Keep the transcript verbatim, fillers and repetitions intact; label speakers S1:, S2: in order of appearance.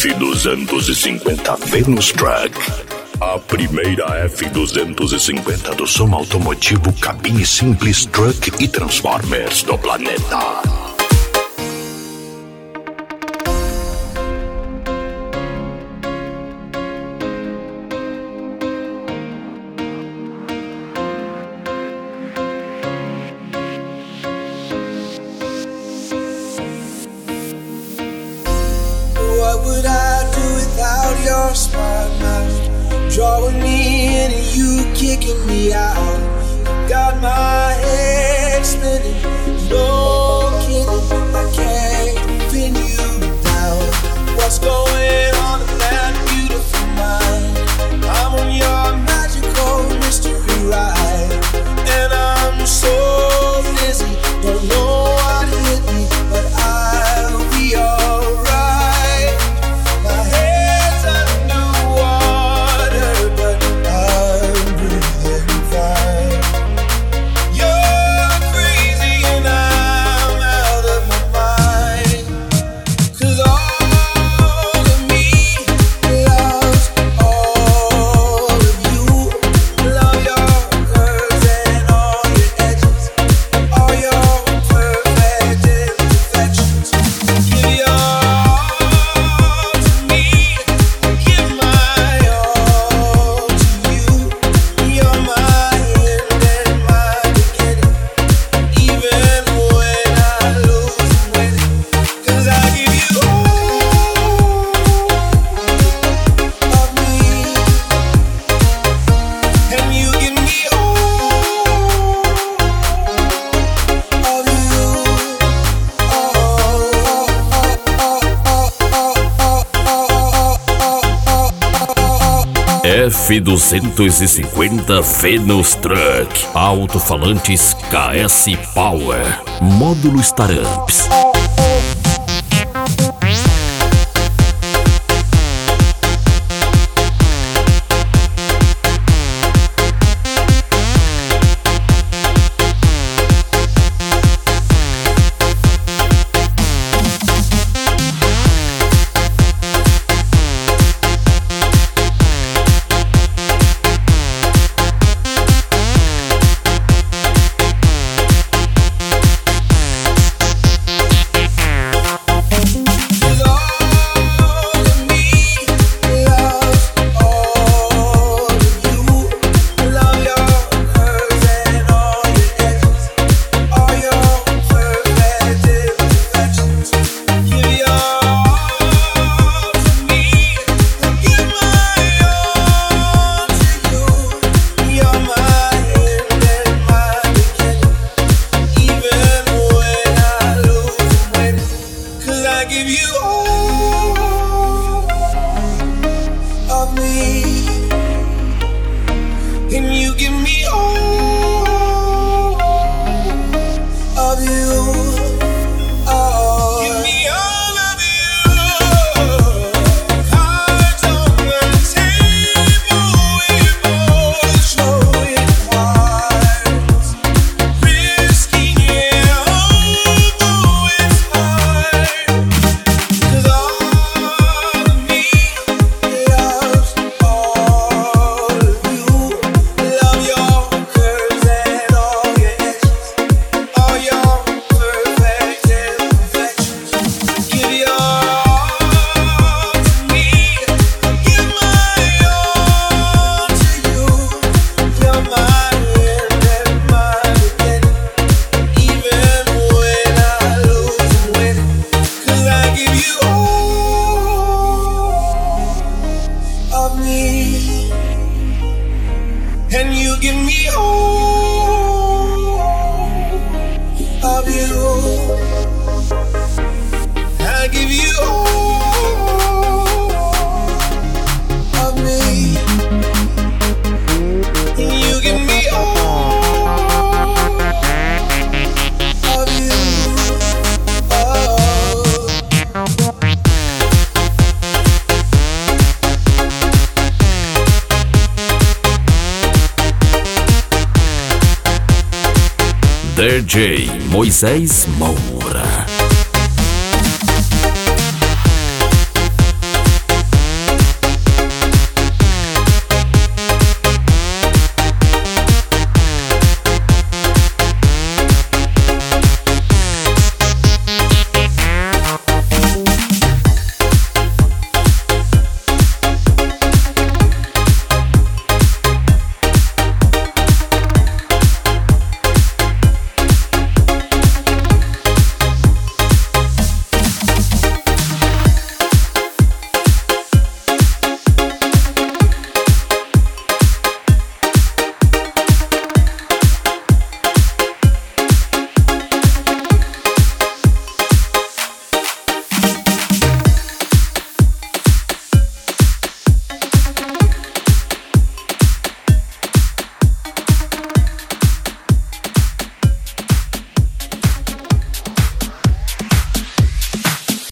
S1: F duzentos e cinquenta Venus Truck. A primeira F duzentos e cinquenta do som automotivo, cabine simples, truck e transformers do planeta.
S2: What would I do without your smart mouth? Drawing me in and you kicking me out. Got my head spinning, no kidding. I can't pin you down. What's going on in that beautiful mind? I'm on your magical mystery ride, and I'm so dizzy, don't know what hit me, but I'll be alright.
S1: F duzentos e cinquenta Venus Truck. Alto-falantes K S Power. Módulo Staramps. D J Moisés Moura.